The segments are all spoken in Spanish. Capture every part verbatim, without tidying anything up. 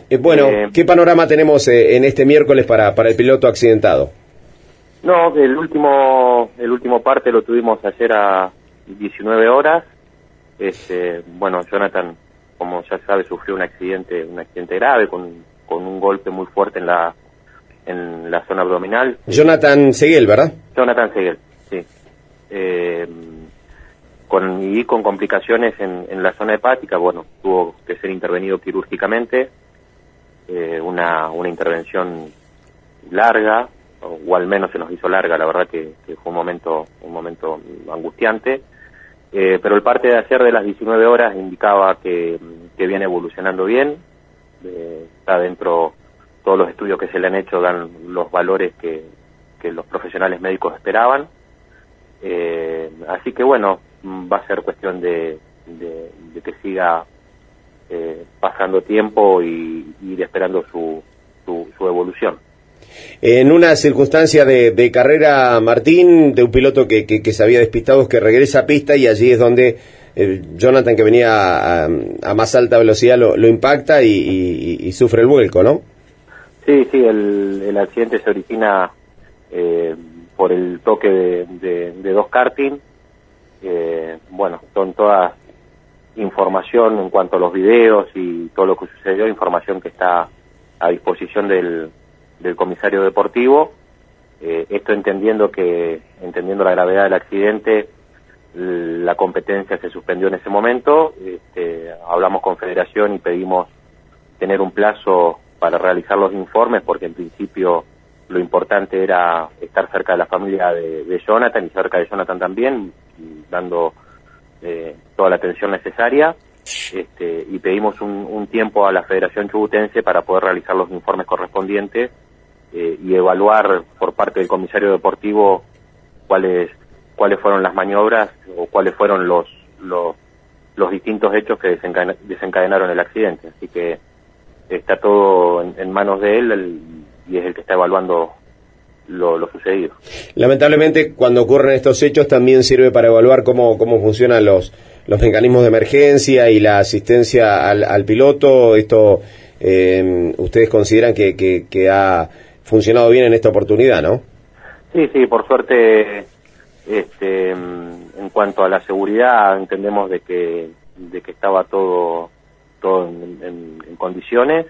Eh, bueno, Eh, ¿qué panorama tenemos eh, en este miércoles para, para el piloto accidentado? No, el último el último parte lo tuvimos ayer a diecinueve horas. Este, bueno, Jonathan, como ya sabe, sufrió un accidente un accidente grave con, con un golpe muy fuerte en la en la zona abdominal. Jonathan Seguel, ¿verdad? Jonathan Seguel, sí. Eh, con, y con complicaciones en, en la zona hepática. Bueno, tuvo que ser intervenido quirúrgicamente, eh, una, una intervención larga, o, o al menos se nos hizo larga, la verdad que, que fue un momento, un momento angustiante, eh, pero el parte de ayer de las diecinueve horas indicaba que, que viene evolucionando bien, eh, está dentro, todos los estudios que se le han hecho dan los valores que, que los profesionales médicos esperaban, eh, así que bueno, va a ser cuestión de, de, de que siga eh, pasando tiempo y, y ir esperando su, su, su evolución. En una circunstancia de, de carrera, Martín, de un piloto que, que, que se había despistado, que regresa a pista y allí es donde eh, Jonathan, que venía a, a más alta velocidad, lo, lo impacta y, y, y sufre el vuelco, ¿no? Sí, sí, el, el accidente se origina eh, por el toque de, de, de dos karting. Eh, bueno, son todas información en cuanto a los videos y todo lo que sucedió, información que está a disposición del, del comisario deportivo. Eh, esto entendiendo que, entendiendo la gravedad del accidente, la competencia se suspendió en ese momento. Este, hablamos con Federación y pedimos tener un plazo para realizar los informes, porque en principio lo importante era estar cerca de la familia de, de Jonathan y cerca de Jonathan también, dando eh, toda la atención necesaria, este, y pedimos un, un tiempo a la Federación Chubutense para poder realizar los informes correspondientes eh, y evaluar por parte del comisario deportivo cuáles cuáles fueron las maniobras o cuáles fueron los los, los distintos hechos que desencadena, desencadenaron el accidente. Así que está todo en, en manos de él el, y es el que está evaluando Lo, lo sucedido. Lamentablemente, cuando ocurren estos hechos también sirve para evaluar cómo cómo funcionan los los mecanismos de emergencia y la asistencia al, al piloto. Esto eh, ustedes consideran que, que, que ha funcionado bien en esta oportunidad, ¿no? Sí, sí, por suerte, este, en cuanto a la seguridad, entendemos de que de que estaba todo todo en, en, en condiciones.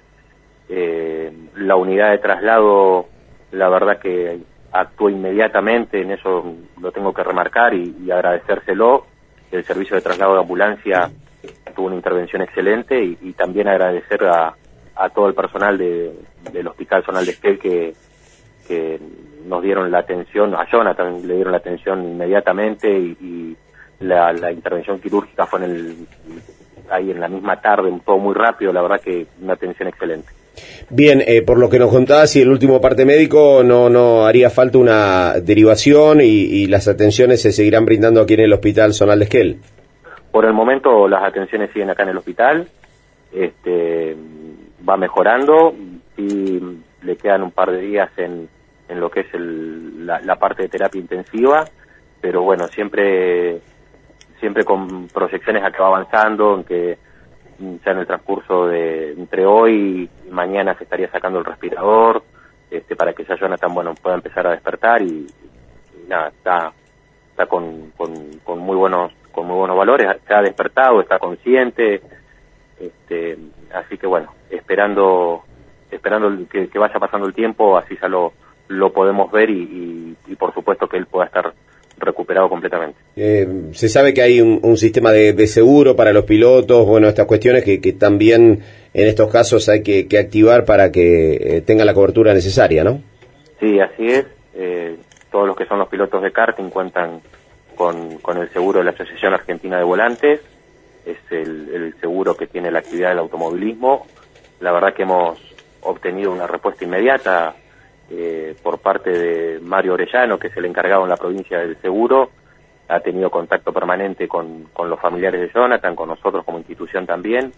Eh, la unidad de traslado, la verdad que actuó inmediatamente, en eso lo tengo que remarcar y, y agradecérselo. El servicio de traslado de ambulancia tuvo una intervención excelente y, y también agradecer a, a todo el personal de, del Hospital Zonal de Esquel que, que nos dieron la atención, a Jonathan le dieron la atención inmediatamente y, y la, la intervención quirúrgica fue en el, ahí en la misma tarde, todo muy rápido, la verdad que una atención excelente. Bien, eh, por lo que nos contabas, si el último parte médico no no haría falta una derivación y, y las atenciones se seguirán brindando aquí en el Hospital Zonal de Esquel. Por el momento las atenciones siguen acá en el hospital, este, va mejorando y le quedan un par de días en, en lo que es el, la, la parte de terapia intensiva, pero bueno, siempre siempre con proyecciones a que va avanzando, en que ya en el transcurso de entre hoy y mañana se estaría sacando el respirador, este, para que ya Jonathan, bueno, pueda empezar a despertar y, y nada, está está con, con, con muy buenos con muy buenos valores, se ha despertado, está consciente, este, así que bueno, esperando esperando que, que vaya pasando el tiempo, así ya lo lo podemos ver y, y, y por supuesto que él pueda estar recuperado completamente. Eh, se sabe que hay un, un sistema de, de seguro para los pilotos, bueno, estas cuestiones que, que también en estos casos hay que, que activar para que eh, tenga la cobertura necesaria, ¿no? Sí, así es. Eh, todos los que son los pilotos de karting cuentan con, con el seguro de la Asociación Argentina de Volantes, es el, el seguro que tiene la actividad del automovilismo. La verdad que hemos obtenido una respuesta inmediata Eh, por parte de Mario Orellano, que es el encargado en la provincia del seguro, ha tenido contacto permanente con, con los familiares de Jonathan, con nosotros como institución también.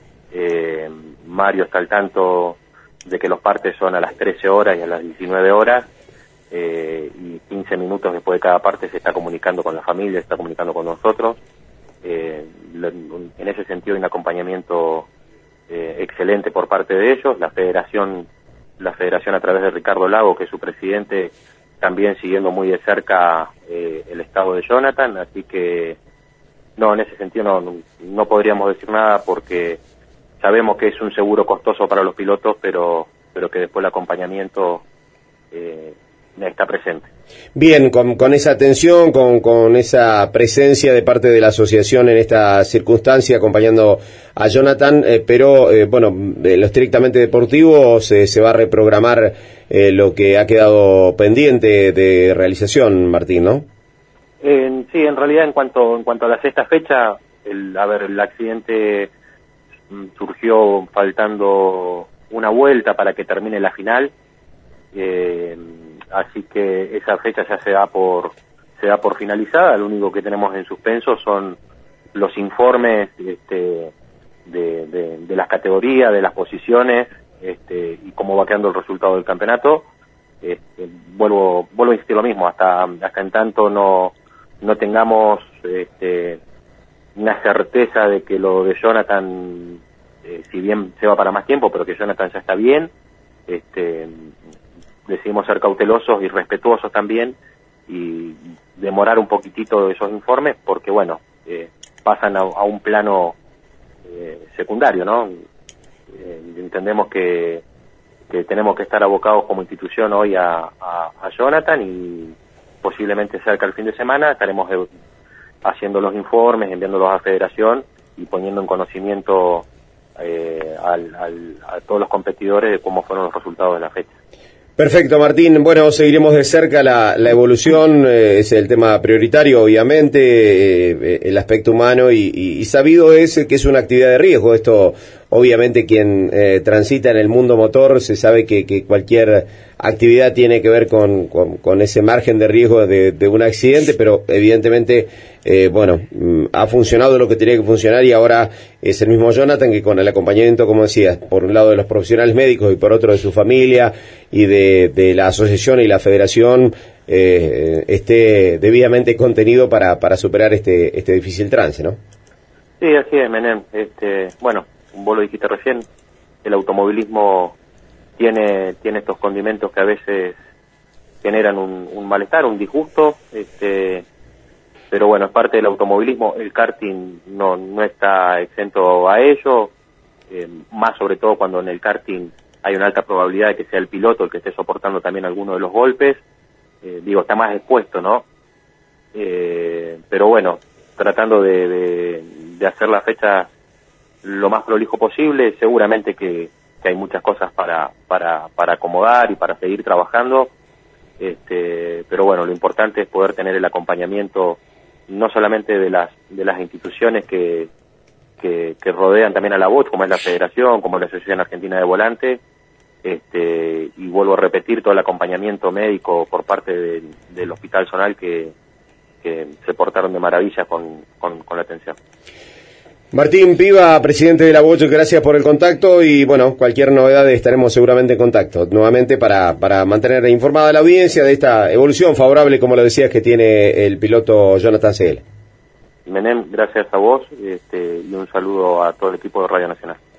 Eh, Mario está al tanto de que los partes son a las trece horas y a las diecinueve horas, eh, y quince minutos después de cada parte se está comunicando con la familia, se está comunicando con nosotros. Eh, en ese sentido hay un acompañamiento eh, excelente por parte de ellos. La federación, la federación a través de Ricardo Lago, que es su presidente, también siguiendo muy de cerca eh, el estado de Jonathan, así que no, en ese sentido no, no, no podríamos decir nada porque sabemos que es un seguro costoso para los pilotos, pero, pero que después el acompañamiento eh, está presente. Bien, con, con esa atención, con, con esa presencia de parte de la asociación en esta circunstancia, acompañando a Jonathan, eh, pero eh, bueno, de lo estrictamente deportivo se, se va a reprogramar eh, lo que ha quedado pendiente de realización, Martín, ¿no? Eh, sí, en realidad en cuanto en cuanto a la sexta fecha, el, a ver, el accidente surgió faltando una vuelta para que termine la final. Eh, así que esa fecha ya se da por se da por finalizada. Lo único que tenemos en suspenso son los informes este, de, de, de las categorías, de las posiciones este, y cómo va quedando el resultado del campeonato. Este, vuelvo vuelvo a insistir lo mismo, hasta hasta en tanto no no tengamos este, una certeza de que lo de Jonathan, eh, si bien se va para más tiempo, pero que Jonathan ya está bien, este decidimos ser cautelosos y respetuosos también y demorar un poquitito esos informes porque, bueno, eh, pasan a, a un plano eh, secundario, ¿no? Eh, entendemos que, que tenemos que estar abocados como institución hoy a, a, a Jonathan y posiblemente cerca del fin de semana estaremos eh, haciendo los informes, enviándolos a Federación y poniendo en conocimiento eh, al, al, a todos los competidores de cómo fueron los resultados de la fecha. Perfecto, Martín. Bueno, seguiremos de cerca la, la evolución, eh, es el tema prioritario, obviamente, eh, el aspecto humano y, y, y sabido es que es una actividad de riesgo. Esto, obviamente, quien eh, transita en el mundo motor se sabe que, que cualquier actividad tiene que ver con, con, con ese margen de riesgo de, de un accidente, pero evidentemente, eh, bueno, ha funcionado lo que tenía que funcionar y ahora es el mismo Jonathan que con el acompañamiento, como decías, por un lado de los profesionales médicos y por otro de su familia y de, de la asociación y la federación, eh, esté debidamente contenido para, para superar este, este difícil trance, ¿no? Sí, así es, Menem. Este, bueno, vos lo dijiste recién, el automovilismo tiene tiene estos condimentos que a veces generan un, un malestar, un disgusto, este, pero bueno, es parte del automovilismo. El karting no no está exento a ello, eh, más sobre todo cuando en el karting hay una alta probabilidad de que sea el piloto el que esté soportando también alguno de los golpes, eh, digo, está más expuesto, ¿no? Eh, pero bueno, tratando de, de, de hacer la fecha lo más prolijo posible, seguramente que, que hay muchas cosas para, para, para acomodar y para seguir trabajando, este, pero bueno, lo importante es poder tener el acompañamiento no solamente de las, de las instituciones que, que, que rodean también a la Bosch, como es la Federación, como la Asociación Argentina de Volante, este, y vuelvo a repetir todo el acompañamiento médico por parte de, del Hospital Zonal que, que se portaron de maravilla con, con, con la atención. Martín Piva, presidente de la Bosch, gracias por el contacto y bueno, cualquier novedad estaremos seguramente en contacto nuevamente para, para mantener informada a la audiencia de esta evolución favorable, como lo decías, que tiene el piloto Jonathan C L. Menem, gracias a vos este, y un saludo a todo el equipo de Radio Nacional.